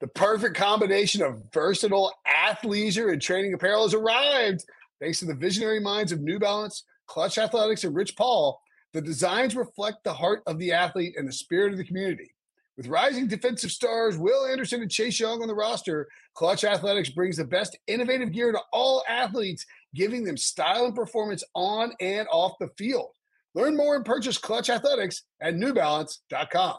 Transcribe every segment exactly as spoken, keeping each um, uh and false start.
The perfect combination of versatile athleisure and training apparel has arrived. Thanks to the visionary minds of New Balance, Clutch Athletics, and Rich Paul, the designs reflect the heart of the athlete and the spirit of the community. With rising defensive stars Will Anderson and Chase Young on the roster, Clutch Athletics brings the best innovative gear to all athletes, giving them style and performance on and off the field. Learn more and purchase Clutch Athletics at new balance dot com.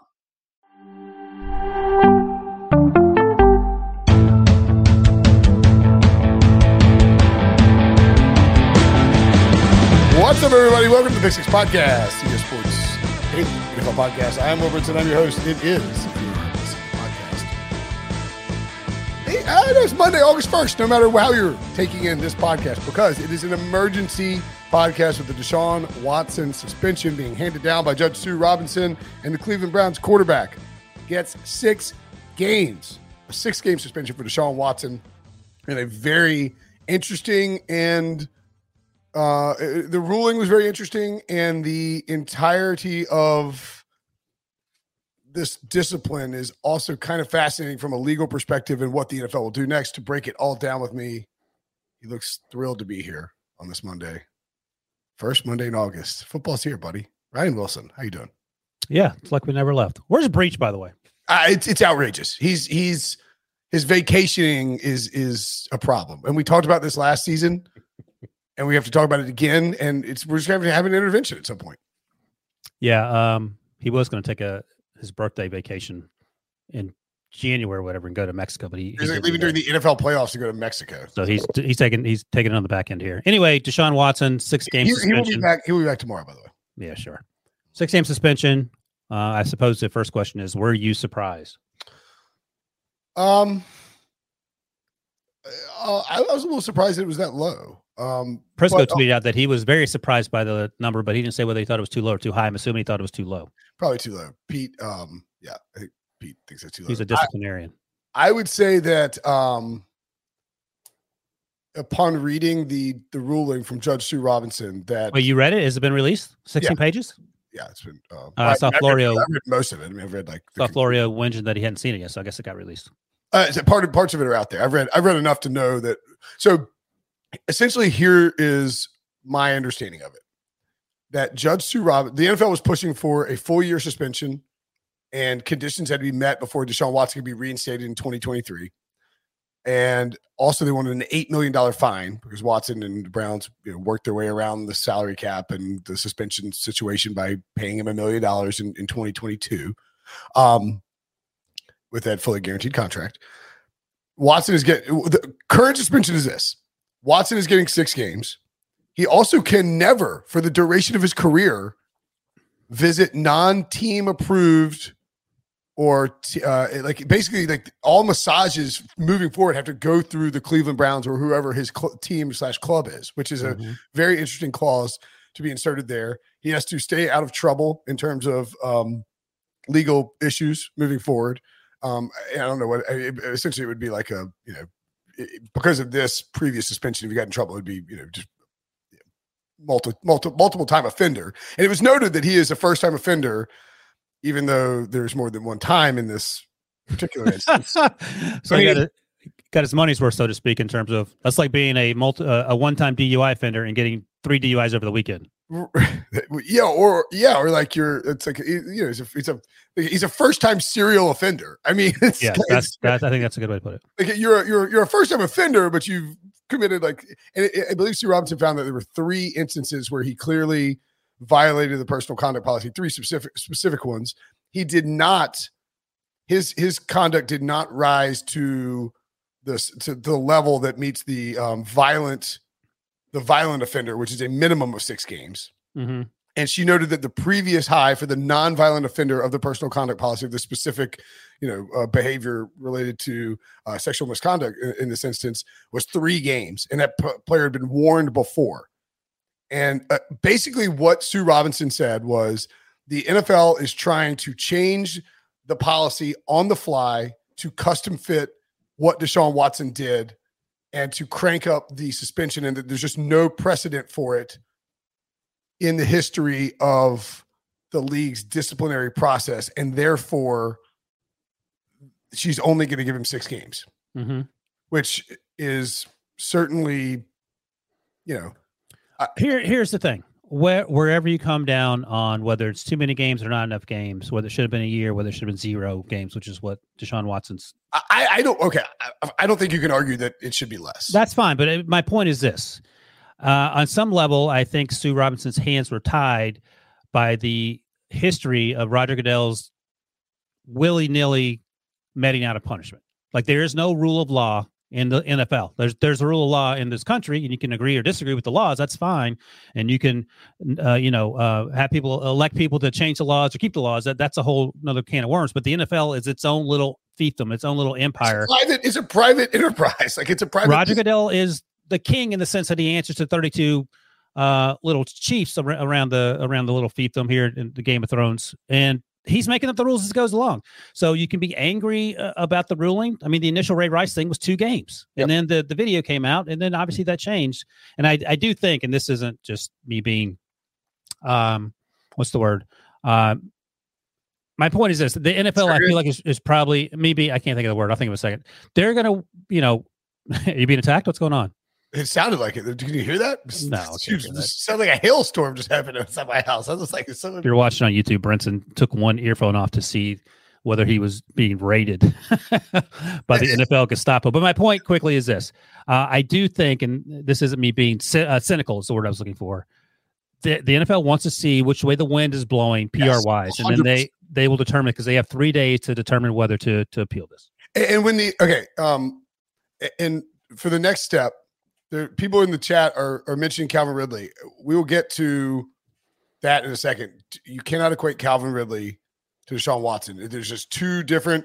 What's up, everybody? Welcome to the Big Six Podcast, C B S Sports Daily N F L Podcast. I'm Will Brinson. I'm your host. It is the Big Six Podcast. Hey, I know it's Monday, August first, no matter how you're taking in this podcast, because it is an emergency podcast with the Deshaun Watson suspension being handed down by Judge Sue Robinson, and the Cleveland Browns quarterback gets six games, a six-game suspension for Deshaun Watson, and a very interesting and Uh, the ruling was very interesting, and the entirety of this discipline is also kind of fascinating from a legal perspective and what the N F L will do next. To break it all down with me, he looks thrilled to be here on this Monday. First Monday in August. Football's here, buddy. Ryan Wilson, how you doing? Yeah, it's like we never left. Where's Breach, by the way? Uh, it's it's outrageous. He's he's his vacationing is is a problem, and we talked about this last season. And we have to talk about it again, and it's we're just going to have an intervention at some point. Yeah, um, he was going to take a his birthday vacation in January or whatever and go to Mexico, but he, he's he like leaving during the N F L playoffs to go to Mexico. So he's he's taking he's taking it on the back end here. Anyway, Deshaun Watson, six game he, suspension. He will be back. He will be back tomorrow, by the way. Yeah, sure. Six game suspension. Uh, I suppose the first question is: were you surprised? Um, uh, I was a little surprised it was that low. Um, Prisco but, tweeted out that he was very surprised by the number, but he didn't say whether he thought it was too low or too high. I'm assuming he thought it was too low. Probably too low. Pete, um, yeah, I think Pete thinks it's too low. He's a disciplinarian. I, I would say that um, upon reading the the ruling from Judge Sue Robinson, that well, you read it? Has it been released? sixteen yeah. pages? Yeah, it's been. Uh, uh, I saw I, Florio. I read, I read most of it. I mean, I've read like saw Florio whinging that he hadn't seen it yet, so I guess it got released. Uh, so part of parts of it are out there. I've read. I've read enough to know that. So. Essentially, here is my understanding of it. That Judge Sue Robinson, the N F L was pushing for a full year suspension, and conditions had to be met before Deshaun Watson could be reinstated in twenty twenty-three. And also they wanted an eight million dollars fine because Watson and the Browns you know, worked their way around the salary cap and the suspension situation by paying him a million dollars in, in twenty twenty-two um, with that fully guaranteed contract. Watson is getting – the current suspension is this. Watson is getting six games. He also can never, for the duration of his career, visit non-team approved or t- uh, like basically like all massages moving forward have to go through the Cleveland Browns or whoever his cl- team slash club is, which is mm-hmm. a very interesting clause to be inserted there. He has to stay out of trouble in terms of um, legal issues moving forward. Um, I don't know what it, essentially it would be like a, you know, because of this previous suspension, if you got in trouble, it'd be, you know, just multiple, multiple, multiple time offender. And it was noted that he is a first time offender, even though there's more than one time in this particular instance. so so he he got, a, got his money's worth, so to speak, in terms of that's like being a multi, uh, a one time D U I offender and getting three D U Is over the weekend. Yeah, or yeah, or like you're. It's like you know, it's a, it's a he's a first time serial offender. I mean, it's, yeah, that's, that's I think that's a good way to put it. Like you're you're you're a first time offender, but you've committed like, and it, I believe Sue Robinson found that there were three instances where he clearly violated the personal conduct policy. Three specific specific ones. He did not. His his conduct did not rise to this to the level that meets the um, violent. the violent offender, which is a minimum of six games. Mm-hmm. And she noted that the previous high for the non-violent offender of the personal conduct policy of the specific, you know, uh, behavior related to uh, sexual misconduct in, in this instance was three games. And that p- player had been warned before. And uh, basically what Sue Robinson said was the N F L is trying to change the policy on the fly to custom fit what Deshaun Watson did and to crank up the suspension, and that there's just no precedent for it in the history of the league's disciplinary process. And therefore, she's only going to give him six games, mm-hmm. which is certainly, you know. Uh, Here, here's the thing. Where, wherever you come down on whether it's too many games or not enough games, whether it should have been a year, whether it should have been zero games, which is what Deshaun Watson's. I, I don't. Okay, I, I don't think you can argue that it should be less. That's fine, but it, my point is this: uh, on some level, I think Sue Robinson's hands were tied by the history of Roger Goodell's willy-nilly meting out of punishment. Like there is no rule of law in the N F L. There's there's a rule of law in this country, and you can agree or disagree with the laws. That's fine, and you can, uh, you know, uh, have people elect people to change the laws or keep the laws. That that's a whole another can of worms. But the N F L is its own little fiefdom, its own little empire. It's a private, it's a private enterprise. Like it's a private. Roger Goodell is the king in the sense that he answers to thirty-two uh, little chiefs ar- around the around the little fiefdom here in the Game of Thrones, and he's making up the rules as it goes along. So you can be angry uh, about the ruling. I mean, the initial Ray Rice thing was two games. And yep. then the, the video came out, and then obviously that changed. And I, I do think, and this isn't just me being, um, what's the word? Uh, my point is this. The N F L, I feel like, is, is probably, maybe, I can't think of the word. I'll think of a second. They're going to, you know, are you being attacked? What's going on? It sounded like it. Can you hear that? No. It sounded like a hailstorm just happened outside my house. I was like, someone... If you're watching on YouTube, Brinson took one earphone off to see whether he was being raided by the N F L Gestapo. But my point quickly is this. Uh, I do think, and this isn't me being c- uh, cynical is the word I was looking for, the, the N F L wants to see which way the wind is blowing P R-wise, yes, and then they, they will determine, because they have three days to determine whether to, to appeal this. And when the, okay, um, and for the next step, there, people in the chat are, are mentioning Calvin Ridley. We will get to that in a second. You cannot equate Calvin Ridley to Deshaun Watson. There's just two different.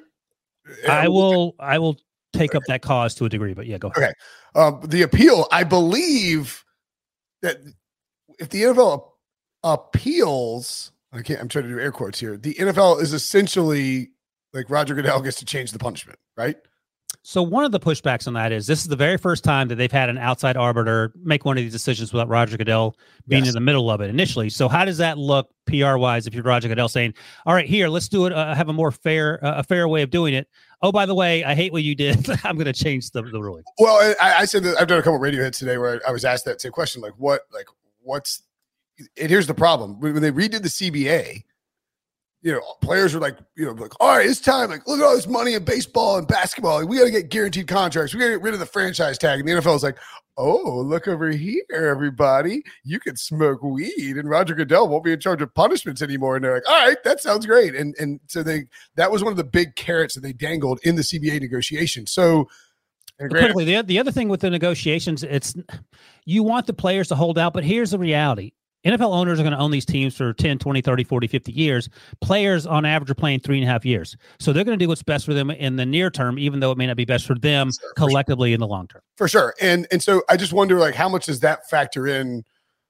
I will. I will take okay. up that cause to a degree, but yeah, go ahead. Okay. Um, the appeal. I believe that if the N F L appeals, I can't. I'm trying to do air quotes here. The N F L is essentially like Roger Goodell gets to change the punishment, right? So one of the pushbacks on that is this is the very first time that they've had an outside arbiter make one of these decisions without Roger Goodell being yes. in the middle of it initially. So how does that look P R wise if you're Roger Goodell saying, all right, here, let's do it. Uh, have a more fair, uh, a fair way of doing it. Oh, by the way, I hate what you did. I'm going to change the, the ruling. Well, I, I said that I've done a couple of radio hits today where I was asked that same question. Like what, like what's, and here's the problem. When they redid the C B A, you know, players are like, you know, like, all right, it's time. Like, look at all this money in baseball and basketball. Like, we got to get guaranteed contracts. We got to get rid of the franchise tag. And the N F L is like, oh, look over here, everybody. You can smoke weed, and Roger Goodell won't be in charge of punishments anymore. And they're like, all right, that sounds great. And and so they that was one of the big carrots that they dangled in the C B A negotiation. So, quickly, the the other thing with the negotiations, it's you want the players to hold out, but here's the reality. N F L owners are going to own these teams for ten, twenty, thirty, forty, fifty years. Players on average are playing three and a half years. So they're going to do what's best for them in the near term, even though it may not be best for them sure, collectively for sure. in the long term. For sure. And and so I just wonder, like, how much does that factor in?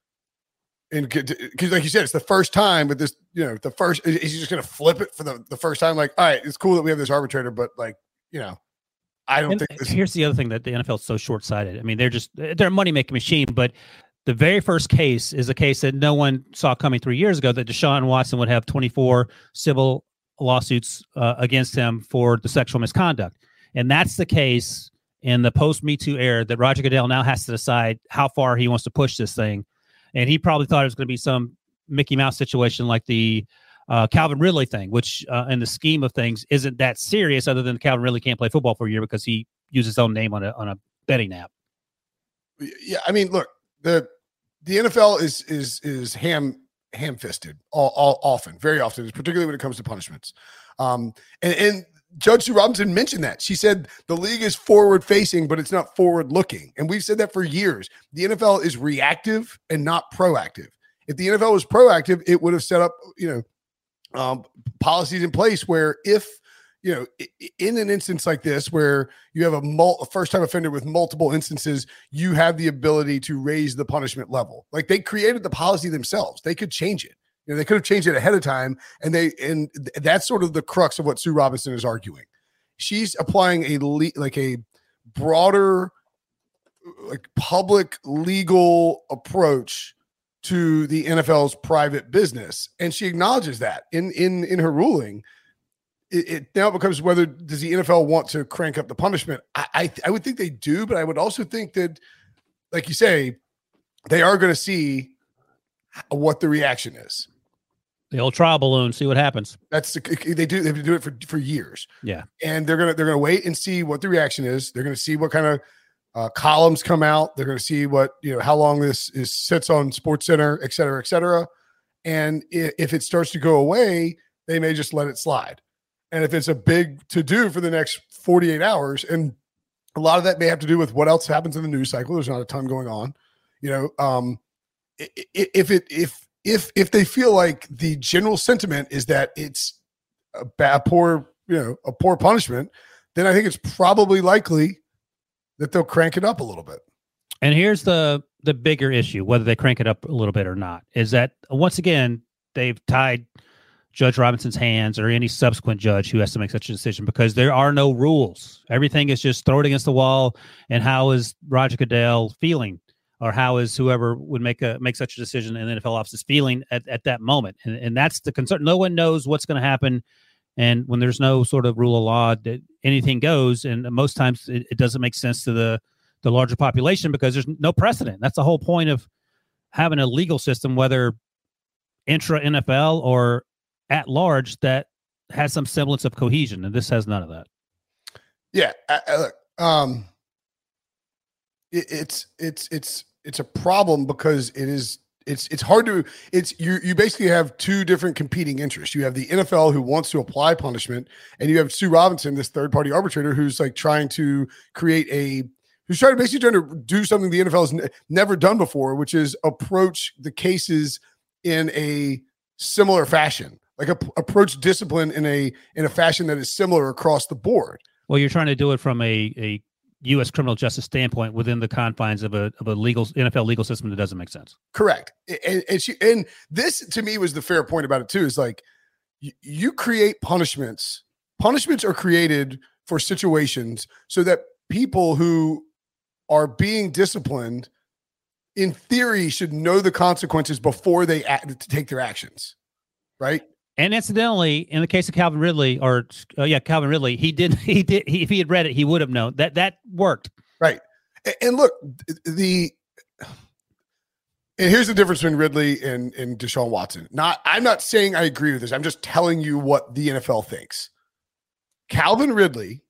Because like you said, it's the first time with this, you know, the first, is he just going to flip it for the, the first time? Like, all right, it's cool that we have this arbitrator, but like, you know, I don't and think this. Here's the other thing that the N F L is so short-sighted. I mean, they're just, they're a money-making machine, but the very first case is a case that no one saw coming three years ago, that Deshaun Watson would have twenty-four civil lawsuits uh, against him for the sexual misconduct. And that's the case in the post-Me Too era that Roger Goodell now has to decide how far he wants to push this thing. And he probably thought it was going to be some Mickey Mouse situation like the uh, Calvin Ridley thing, which uh, in the scheme of things isn't that serious, other than Calvin Ridley can't play football for a year because he used his own name on a on a betting app. Yeah, I mean, look, the the N F L is is is ham ham fisted all, all often, very often, particularly when it comes to punishments. Um, and, and Judge Sue Robinson mentioned that. She said the league is forward facing, but it's not forward looking. And we've said that for years. The N F L is reactive and not proactive. If the N F L was proactive, it would have set up, you know, um, policies in place where if, you know, in an instance like this, where you have a, mul- a first-time offender with multiple instances, you have the ability to raise the punishment level. Like, they created the policy themselves. They could change it. You know, they could have changed it ahead of time, and they and that's sort of the crux of what Sue Robinson is arguing. She's applying a le- like a broader, like public legal approach to the N F L's private business, and she acknowledges that in in in her ruling. it, it now becomes whether does the N F L want to crank up the punishment? I I, I would think they do, but I would also think that, like you say, they are going to see what the reaction is. The old trial balloon, see what happens. That's the, they do. They do it for, for years. Yeah, and they're gonna they're gonna wait and see what the reaction is. They're gonna see what kind of uh, columns come out. They're gonna see what you know how long this is sits on Sports Center, et cetera, et cetera. And if, if it starts to go away, they may just let it slide. And if it's a big to do for the next forty-eight hours, and a lot of that may have to do with what else happens in the news cycle. There's not a ton going on, you know. Um, if it if If if they feel like the general sentiment is that it's a bad, poor, you know, a poor punishment, then I think it's probably likely that they'll crank it up a little bit. And here's the the bigger issue, whether they crank it up a little bit or not, is that once again they've tied Judge Robinson's hands or any subsequent judge who has to make such a decision because there are no rules. Everything is just throw it against the wall. And how is Roger Goodell feeling? Or how is whoever would make a make such a decision in the N F L office feeling at, at that moment? And, and that's the concern. No one knows what's going to happen. And when there's no sort of rule of law, that anything goes. And most times it, it doesn't make sense to the, the larger population because there's no precedent. That's the whole point of having a legal system, whether intra N F L or at large, that has some semblance of cohesion. And this has none of that. Yeah. I, I, look, um, it, it's, it's, it's, it's a problem because it is it's it's hard to it's you you basically have two different competing interests. You have the N F L who wants to apply punishment, and you have Sue Robinson, this third party arbitrator, who's like trying to create a who's trying to basically trying to do something the N F L has n- never done before, which is approach the cases in a similar fashion, like a, approach discipline in a in a fashion that is similar across the board. Well, you're trying to do it from a a U S criminal justice standpoint within the confines of a of a legal N F L legal system that doesn't make sense. Correct. And and, she, and this to me was the fair point about it too, is like you, you create punishments. Punishments are created for situations so that people who are being disciplined in theory should know the consequences before they act, to take their actions. Right. And incidentally, in the case of Calvin Ridley, or uh, yeah, Calvin Ridley, he did, he did, he, if he had read it, he would have known that that worked. Right. And, and look, the, and here's the difference between Ridley and, and Deshaun Watson. Not, I'm not saying I agree with this. I'm just telling you what the N F L thinks. Calvin Ridley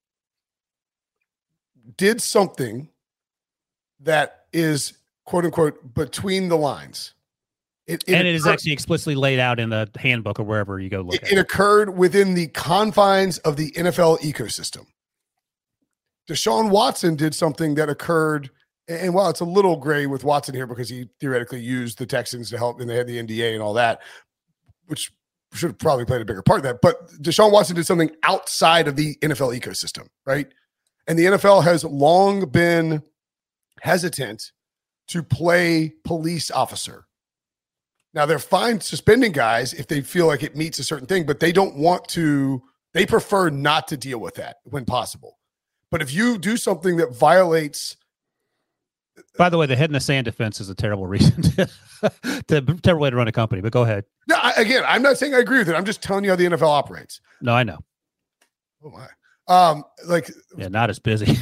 did something that is quote unquote between the lines. It, it and it occurred, is actually explicitly laid out in the handbook or wherever you go look it, at it. It occurred within the confines of the N F L ecosystem. Deshaun Watson did something that occurred, and while it's a little gray with Watson here because he theoretically used the Texans to help, and they had the N D A and all that, which should have probably played a bigger part of that. But Deshaun Watson did something outside of the N F L ecosystem, right? And the N F L has long been hesitant to play police officer. Now, they're fine suspending guys if they feel like it meets a certain thing, but they don't want to, they prefer not to deal with that when possible. But if you do something that violates. By the way, the head in the sand defense is a terrible reason to, to terrible way to run a company, but go ahead. No, I, again, I'm not saying I agree with it. I'm just telling you how the N F L operates. No, I know. Oh, my. Um, like, yeah, not as busy.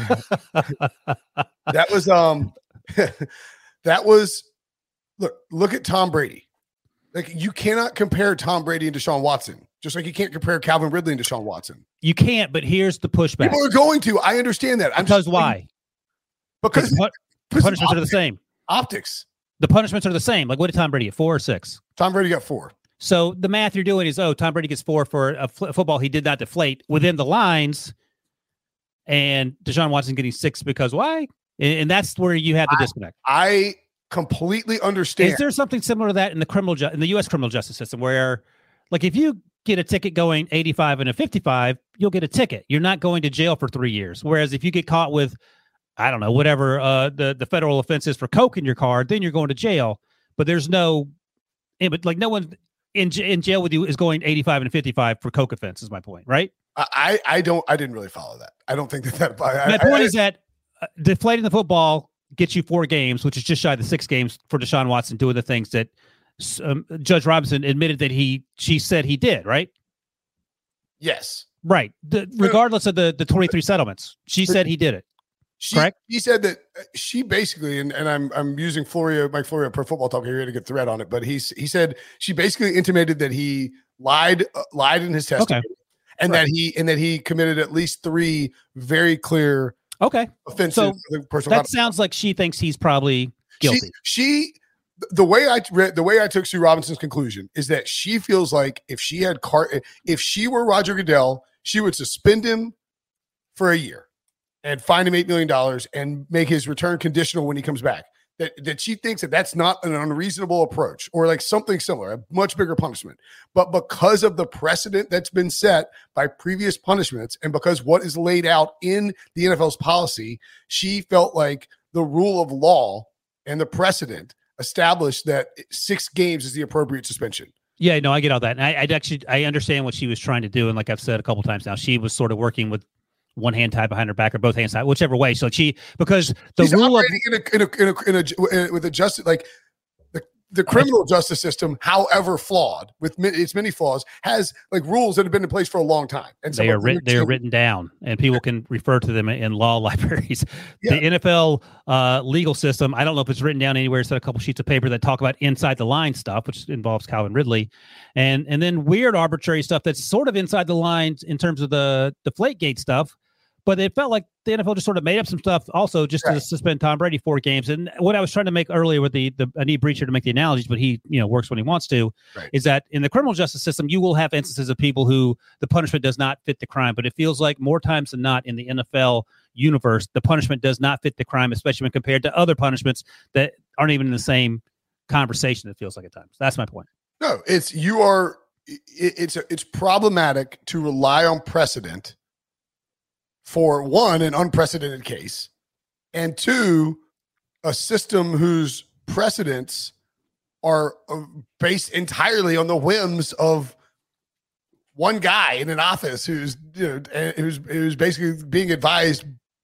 that was, um, that was, Look, look at Tom Brady. Like, you cannot compare Tom Brady and Deshaun Watson, just like you can't compare Calvin Ridley and Deshaun Watson. You can't, but here's the pushback. People are going to. I understand that. I'm because just why? Because pu- punishments optics. are the same. Optics. The punishments are the same. Like, what did Tom Brady get? Four or six? Tom Brady got four. So the math you're doing is, oh, Tom Brady gets four for a fl- football he did not deflate within the lines, and Deshaun Watson getting six because why? And, and that's where you have the I, disconnect. I completely understand. Is there something similar to that in the criminal ju- in the U S criminal justice system where, like, if you get a ticket going eighty-five and a fifty-five, you'll get a ticket. You're not going to jail for three years. Whereas if you get caught with, I don't know, whatever uh, the the federal offense is for coke in your car, then you're going to jail. But there's no, but like no one in in jail with you is going eighty-five and fifty-five for coke offense. Is my point, right? I I don't I didn't really follow that. I don't think that that. I, my I, point I, is that uh, deflating the football gets you four games, which is just shy of the six games for Deshaun Watson doing the things that um, Judge Robinson admitted that he, she said he did, right? Yes. Right. The, regardless of the, the twenty-three settlements, she said he did it. She, correct? He said that she basically, and, and I'm I'm using Florio, Mike Florio, Pro Football Talk here, he had a good thread on it, but he's he said she basically intimated that he lied uh, lied in his testimony, okay. and right. that he and that he committed at least three very clear okay offenses. So personal that sounds like she thinks he's probably guilty. She, she the way I read the way I took Sue Robinson's conclusion is that she feels like if she had car if she were Roger Goodell, she would suspend him for a year and fine him eight million dollars and make his return conditional when he comes back. That, that she thinks that that's not an unreasonable approach or like something similar, a much bigger punishment. But because of the precedent that's been set by previous punishments and because what is laid out in the N F L's policy, she felt like the rule of law and the precedent established that six games is the appropriate suspension. Yeah, no, I get all that. And I, I actually, I understand what she was trying to do. And like I've said a couple times now, she was sort of working with one hand tied behind her back or both hands tied, whichever way. So she, because the She's rule of in a, in a, in a, in a, in a, with a justice, like the, the criminal justice system, however flawed with its many flaws, has like rules that have been in place for a long time. And they are written, they are written down and people can refer to them in law libraries. Yeah. The N F L uh, legal system, I don't know if it's written down anywhere. It's a couple sheets of paper that talk about inside the line stuff, which involves Calvin Ridley. And, and then weird arbitrary stuff that's sort of inside the lines in terms of the Deflategate stuff. But it felt like the N F L just sort of made up some stuff also just right. to suspend Tom Brady four games. And what I was trying to make earlier with the, the I need Breacher to make the analogies, but he, you know, works when he wants to, right. is that in the criminal justice system, you will have instances of people who the punishment does not fit the crime. But it feels like more times than not in the N F L universe, the punishment does not fit the crime, especially when compared to other punishments that aren't even in the same conversation, it feels like at times. That's my point. No, it's you are it, it's a, it's problematic to rely on precedent for one, an unprecedented case, and two, a system whose precedents are based entirely on the whims of one guy in an office who's you know who's who's basically being advised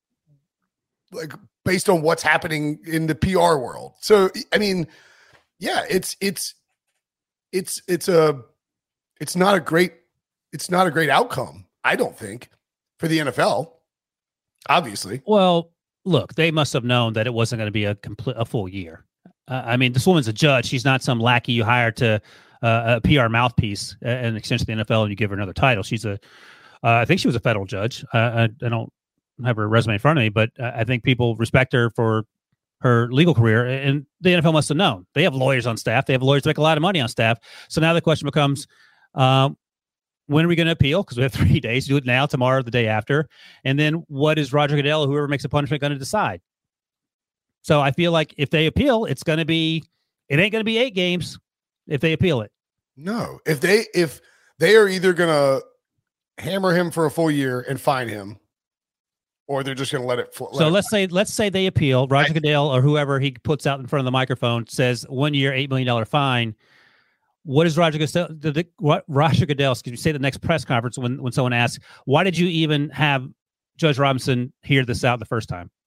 like based on what's happening in the P R world. So I mean, yeah, it's it's it's it's a it's not a great it's not a great outcome, I don't think, for the N F L. Obviously. Well, look, they must have known that it wasn't going to be a complete, a full year. Uh, I mean, this woman's a judge. She's not some lackey you hire to uh, a P R mouthpiece uh, and extension of the N F L and you give her another title. She's a, uh, I think she was a federal judge. Uh, I, I don't have her resume in front of me, but uh, I think people respect her for her legal career. And the N F L must have known. They have lawyers on staff. They have lawyers that make a lot of money on staff. So now the question becomes, um, when are we going to appeal? Because we have three days. Do it now, tomorrow, the day after. And then what is Roger Goodell or whoever makes a punishment going to decide? So I feel like if they appeal, it's going to be, it ain't going to be eight games if they appeal it. No. If they, if they are either going to hammer him for a full year and fine him, or they're just going to let it. Let so it let's say, let's say they appeal. Roger I, Goodell or whoever he puts out in front of the microphone says one year, eight million dollars fine. What is Roger Goodell? The, what Roger Goodell? Excuse me. Say the next press conference when when someone asks, "Why did you even have Judge Robinson hear this out the first time?"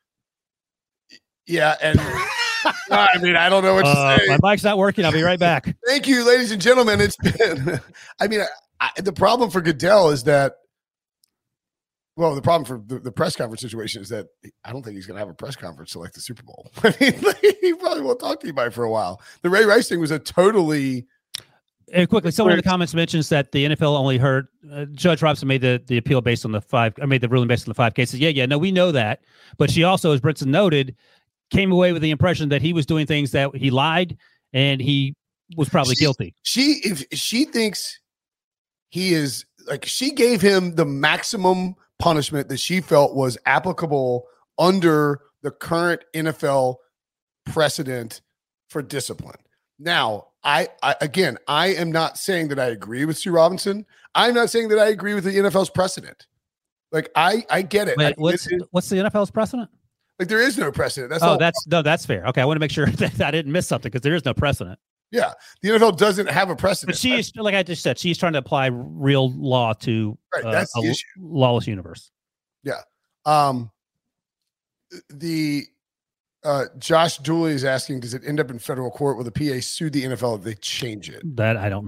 Yeah, and I mean, I don't know what uh, to say. My mic's not working. I'll be right back. Thank you, ladies and gentlemen. It's been. I mean, I, the problem for Goodell is that. Well, the problem for the, the press conference situation is that I don't think he's going to have a press conference to like the Super Bowl. I mean, like, he probably won't talk to anybody for a while. The Ray Rice thing was a totally. And quickly, someone in the comments mentions that the N F L only heard uh, Judge Robinson made the, the appeal based on the five, or made the ruling based on the five cases. Yeah, yeah, no, we know that. But she also, as Brinson noted, came away with the impression that he was doing things that he lied and he was probably she, guilty. She, if she thinks he is like, she gave him the maximum punishment that she felt was applicable under the current N F L precedent for discipline. Now, I, I again, I am not saying that I agree with Sue Robinson. I'm not saying that I agree with the N F L's precedent. Like I, I get it. Wait, I, what's it, what's the N F L's precedent? Like there is no precedent. That's oh, all. that's no, that's fair. Okay, I want to make sure that I didn't miss something because there is no precedent. Yeah, the N F L doesn't have a precedent. But she is, like I just said, she's trying to apply real law to right, uh, that's a the issue. lawless universe. Yeah. Um. The uh, Josh Dooley is asking, does it end up in federal court? Will the P A sue the N F L if they change it? That I don't know.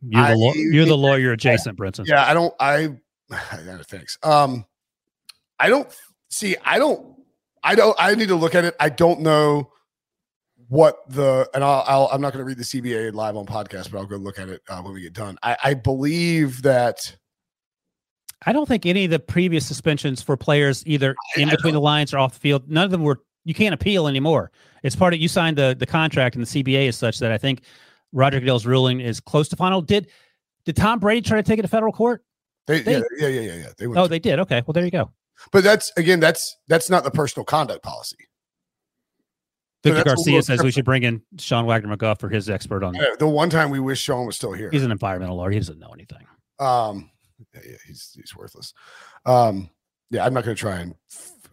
You're the, I, law- you're the lawyer adjacent, Brinson. Yeah, I don't. I. Thanks. Um, I don't see. I don't. I don't. I need to look at it. I don't know what the and I'll. I'll I'm not going to read the C B A live on podcast, but I'll go look at it uh, when we get done. I, I believe that. I don't think any of the previous suspensions for players either in I, between I the lines or off the field, none of them were. You can't appeal anymore. It's part of you signed the the contract, and the C B A is such that I think Roger Goodell's ruling is close to final. Did did Tom Brady try to take it to federal court? They, They- yeah, yeah, yeah, yeah, yeah. They went Oh, to- they did. Okay, well there you go. but that's again, that's that's not the personal conduct policy. So Victor that's a Garcia little says we different. should bring in Sean Wagner McGuff for his expert on. Yeah, the one time we wish Sean was still here. He's an environmental lawyer. He doesn't know anything. Um, yeah, yeah, he's he's worthless. Um, yeah, I'm not going to try and.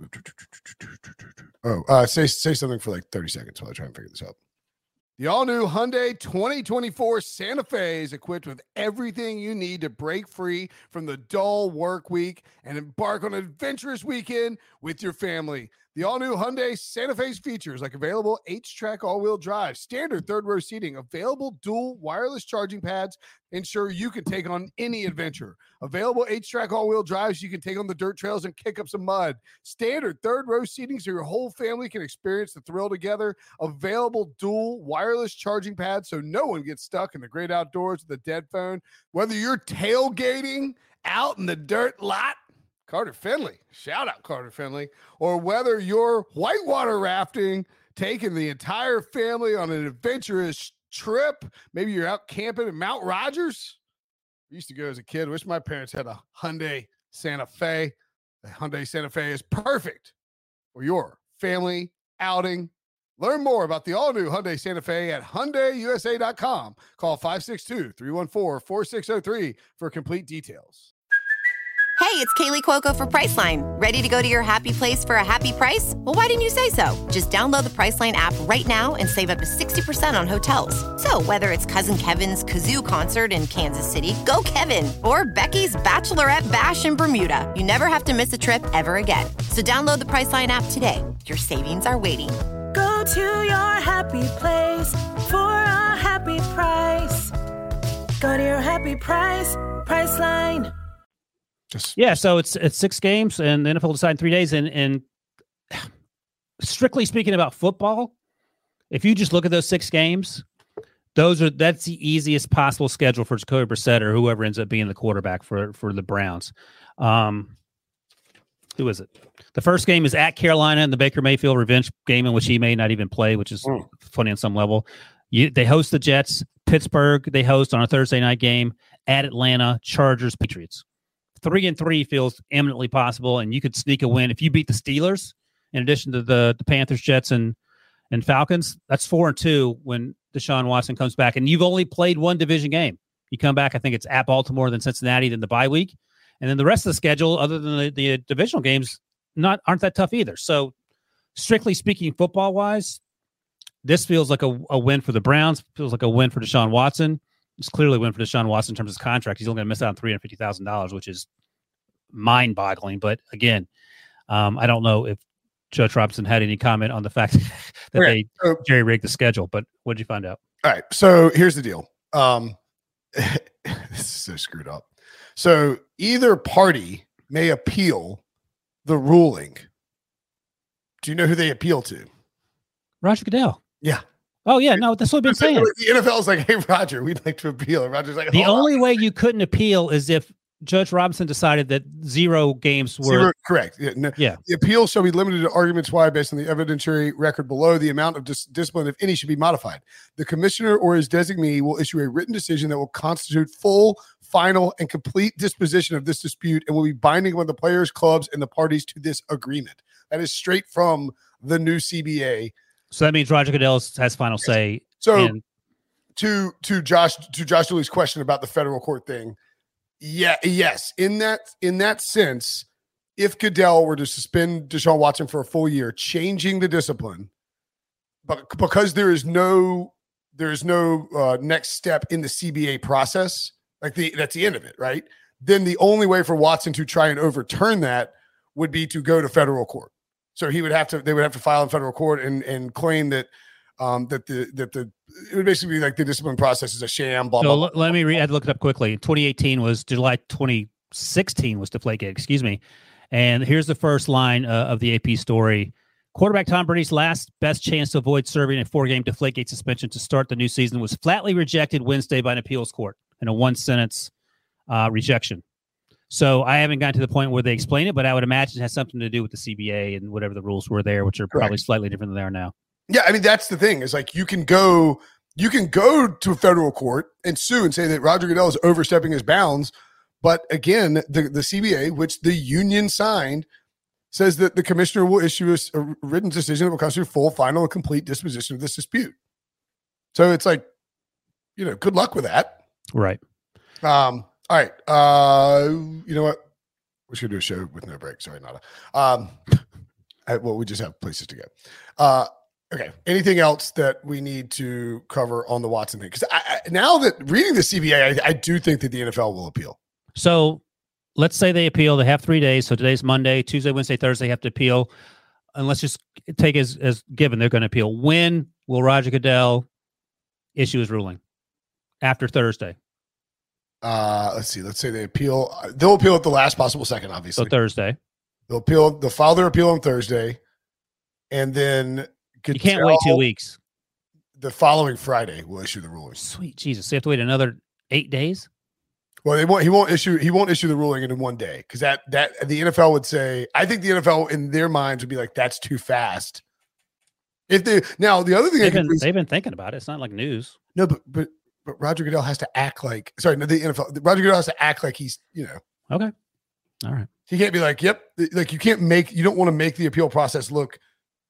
Oh, uh, say say something for like thirty seconds while I try and figure this out. The all-new Hyundai twenty twenty-four Santa Fe is equipped with everything you need to break free from the dull work week and embark on an adventurous weekend with your family. The all-new Hyundai Santa Fe's features like available H-Track all-wheel drive, standard third-row seating, available dual wireless charging pads, ensure you can take on any adventure. Available H-Track all-wheel drives you can take on the dirt trails and kick up some mud. Standard third-row seating so your whole family can experience the thrill together. Available dual wireless charging pads so no one gets stuck in the great outdoors with a dead phone. Whether you're tailgating out in the dirt lot, Carter Finley, shout out Carter Finley, or whether you're whitewater rafting, taking the entire family on an adventurous trip, maybe you're out camping in Mount Rogers. I used to go as a kid. Wish my parents had a Hyundai Santa Fe. The Hyundai Santa Fe is perfect for your family outing. Learn more about the all-new Hyundai Santa Fe at Hyundai U S A dot com. Call five six two, three one four, four six zero three for complete details. Hey, it's Kaylee Cuoco for Priceline. Ready to go to your happy place for a happy price? Well, why didn't you say so? Just download the Priceline app right now and save up to sixty percent on hotels. So whether it's Cousin Kevin's Kazoo Concert in Kansas City, go Kevin, or Becky's Bachelorette Bash in Bermuda, you never have to miss a trip ever again. So download the Priceline app today. Your savings are waiting. Go to your happy place for a happy price. Go to your happy price, Priceline. Just Yeah, so it's it's six games, and the N F L will decide in three days. And and strictly speaking about football, if you just look at those six games, those are that's the easiest possible schedule for Jacoby Brissett or whoever ends up being the quarterback for for the Browns. Um, who is it? The first game is at Carolina in the Baker Mayfield revenge game, in which he may not even play, which is Mm. funny on some level. You, they host the Jets. Pittsburgh, they host on a Thursday night game. At Atlanta, Chargers, Patriots. Three and three feels eminently possible, and you could sneak a win if you beat the Steelers. In addition to the the Panthers, Jets, and and Falcons, that's four and two when Deshaun Watson comes back. And you've only played one division game. You come back, I think it's at Baltimore, then Cincinnati, then the bye week, and then the rest of the schedule, other than the, the divisional games, not aren't that tough either. So, strictly speaking, football wise, this feels like a, a win for the Browns. Feels like a win for Deshaun Watson. It's clearly a win for Deshaun Watson in terms of his contract. He's only going to miss out on three hundred fifty thousand dollars, which is mind-boggling. But again, um, I don't know if Judge Robinson had any comment on the fact that Okay, they so- jerry rigged the schedule. But what did you find out? All right. So here's the deal. Um, this is so screwed up. So either party may appeal the ruling. Do you know who they appeal to? Roger Goodell. Yeah. Oh, yeah. No, that's what I've been saying. The N F L is like, hey, Roger, we'd like to appeal. And Roger's like, The hold on. only way you couldn't appeal is if Judge Robinson decided that zero games were. Zero- correct. Yeah, no, Yeah. The appeal shall be limited to arguments why, based on the evidentiary record below, the amount of dis- discipline, if any, should be modified. The commissioner or his designee will issue a written decision that will constitute full, final, and complete disposition of this dispute and will be binding on the players, clubs, and the parties to this agreement. That is straight from the new C B A. So that means Roger Goodell has final say. So and to to Josh to Josh Dooley's question about the federal court thing, yeah, yes, in that in that sense, if Goodell were to suspend Deshaun Watson for a full year, changing the discipline, but because there is no there is no uh, next step in the C B A process, like the that's the end of it, right? Then the only way for Watson to try and overturn that would be to go to federal court. So he would have to they would have to file in federal court and and claim that um, that the that the it would basically be like the discipline process is a sham. Blah So blah. l- blah. let me read. I had to look it up quickly. twenty eighteen was July twenty sixteen was Deflategate. Excuse me. And here's the first line uh, of the A P story. Quarterback Tom Brady's last best chance to avoid serving a four-game Deflategate suspension to start the new season was flatly rejected Wednesday by an appeals court in a one-sentence uh, rejection. So I haven't gotten to the point where they explain it, but I would imagine it has something to do with the C B A and whatever the rules were there, which are Correct. probably slightly different than they are now. Yeah, I mean that's the thing. Is like you can go you can go to a federal court and sue and say that Roger Goodell is overstepping his bounds. But again, the, the C B A, which the union signed, says that the commissioner will issue a, a written decision that will constitute full, final, and complete disposition of this dispute. So it's like, you know, good luck with that. Right. Um, all right. Uh, you know what? We should do a show with no break. Sorry, Nada. Um, I, well, we just have places to go. Uh, okay. Anything else that we need to cover on the Watson thing? Because I, I, now that reading the C B A, I, I do think that the N F L will appeal. So let's say they appeal. They have three days. So today's Monday, Tuesday, Wednesday, Thursday, they have to appeal. And let's just take as, as given they're going to appeal. When will Roger Goodell issue his ruling? After Thursday. Uh, let's see. Let's say they appeal. They'll appeal at the last possible second, obviously. So Thursday. They'll appeal. They'll file their appeal on Thursday. And then You can't wait two weeks. The following Friday, we'll issue the ruling. Sweet Jesus. So you have to wait another eight days? Well, they won't. He won't issue. He won't issue the ruling in one day because that that the N F L would say. I think the N F L in their minds would be like, "That's too fast." If they now the other thing They've they been, can do, they've been thinking about it. It's not like news. no, but but but Roger Goodell has to act like sorry, no, the N F L. Roger Goodell has to act like he's you know. Okay. All right. He can't be like, "Yep," like you can't make. You don't want to make the appeal process look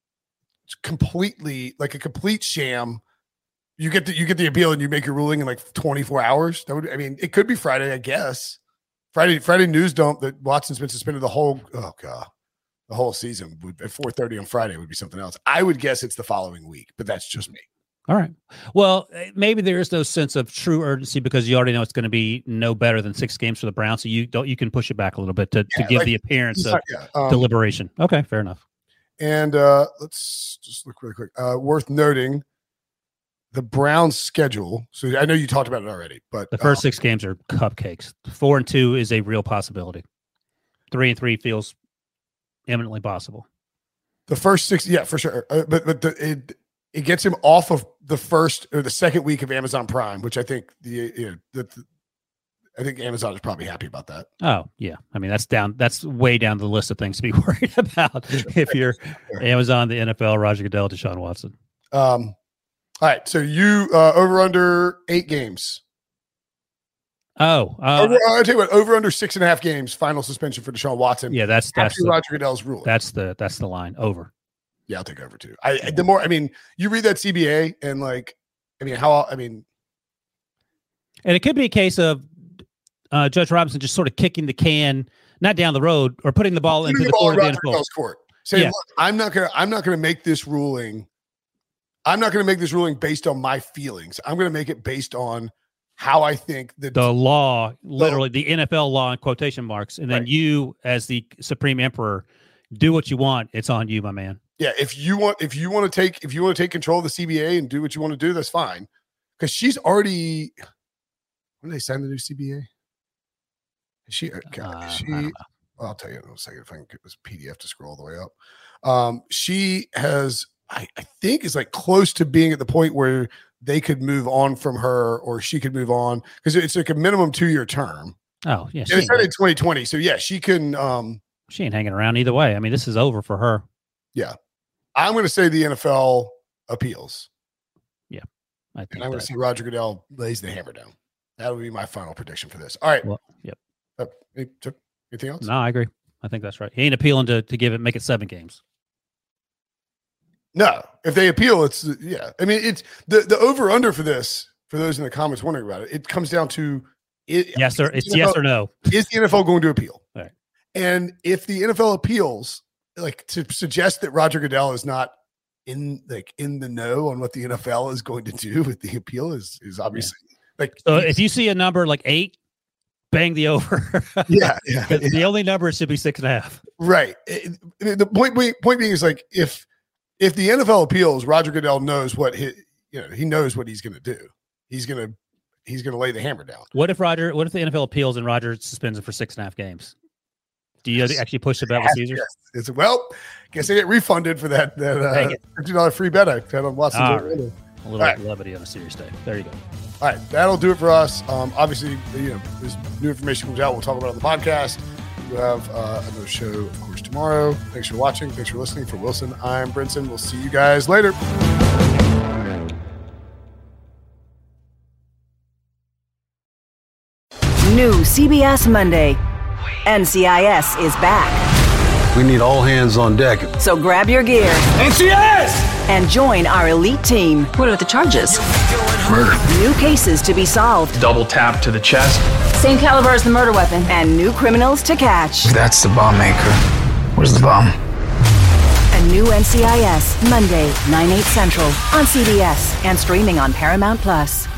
completely like a complete sham. You get the you get the appeal and you make your ruling in like twenty-four hours. That would I mean it could be Friday, I guess. Friday Friday news dump that Watson's been suspended the whole oh god the whole season would at four thirty on Friday would be something else. I would guess it's the following week, but that's just me. All right. Well, maybe there is no sense of true urgency because you already know it's going to be no better than six games for the Browns, so you don't you can push it back a little bit to, Yeah, to give like, the appearance of yeah, um, deliberation. Okay, fair enough. And uh, let's just look really quick. Uh, worth noting. The Browns schedule. So I know you talked about it already, but The first um, six games are cupcakes. Four and two is a real possibility. Three and three feels eminently possible. the first six, yeah, for sure. Uh, but but the, it it gets him off of the first or the second week of Amazon Prime, which I think the you know the, the I think Amazon is probably happy about that. Oh yeah, I mean that's down. That's way down the list of things to be worried about if you're Sure. Amazon, the N F L, Roger Goodell, Deshaun Watson. Um, all right, so you uh, over under eight games. Oh, uh, over, I'll tell you what, over under six and a half games. Final suspension for Deshaun Watson. yeah, that's that's after the, Roger Goodell's ruling. that's the that's the line. Over. Yeah, I'll take over too. I I- the more I mean, you read that C B A and like, I mean, how I mean, And it could be a case of uh, Judge Robinson just sort of kicking the can, not down the road, or putting the ball into putting the the ball court in of the Roger N F L. Goodell's court. Saying, Yeah. look, I'm not gonna, I'm not gonna make this ruling. I'm not gonna make this ruling based on my feelings. I'm gonna make it based on how I think that The law, literally the N F L law in quotation marks, and then Right. you, as the supreme emperor, do what you want. It's on you, my man. yeah. If you want, if you want to take, if you want to take control of the C B A and do what you want to do, that's fine. Because she's already. When did they sign the new C B A? Is she? uh, God, Uh, is I she don't know. I'll tell you in a second if I can get this P D F to scroll all the way up. Um, she has, I, I think, is like close to being at the point where they could move on from her, or she could move on because it's like a minimum two year term. Oh yeah, she And it ain't, started in twenty twenty, so yeah, she can. Um, she ain't hanging around either way. I mean, this is over for her. I'm going to say the N F L appeals, I think. and I'm going to that- see Roger Goodell lays the hammer down. That would be my final prediction for this. All right. Well, yep. Uh, any- so- anything else? No, I agree. I think that's right. He ain't appealing to to give it, make it seven games. No, if they appeal, it's yeah. I mean, it's the the over under for this. For those in the comments wondering about it, it comes down to it, Yes, or is it's the yes N F L or no. is the N F L going to appeal? Right. And if the N F L appeals, like to suggest that Roger Goodell is not in like in the know on what the N F L is going to do with the appeal is is obviously like So if you see a number like eight, bang the over. yeah, yeah, 'Cause the only number should be six and a half. right. It- it- the point being, point being is like if if the N F L appeals, Roger Goodell knows what he, you know, he knows what he's going to do. He's going to, he's going to lay the hammer down. What if Roger, what if the N F L appeals and Roger suspends him for six and a half games? Do you Yes. actually push the bet with Caesars? Yes. It's well, guess I get refunded for that, that uh, fifty dollars free bet I had on Watson. All right. All A little right. levity on a serious day. There you go. right, that'll do it for us. Um, obviously, you know, as new information comes out, we'll talk about it on the podcast. We'll have uh, another show, of course, tomorrow. Thanks for watching. Thanks for listening. For Wilson, I'm Brinson. We'll see you guys later. New C B S Monday. N C I S is back. We need all hands on deck. So grab your gear. N C I S! And join our elite team. What are the charges? Murder. New cases to be solved. Double tap to the chest. Same caliber as the murder weapon. And new criminals to catch. That's the bomb maker. Where's the bomb? A new N C I S Monday, nine, eight central on C B S and streaming on Paramount Plus.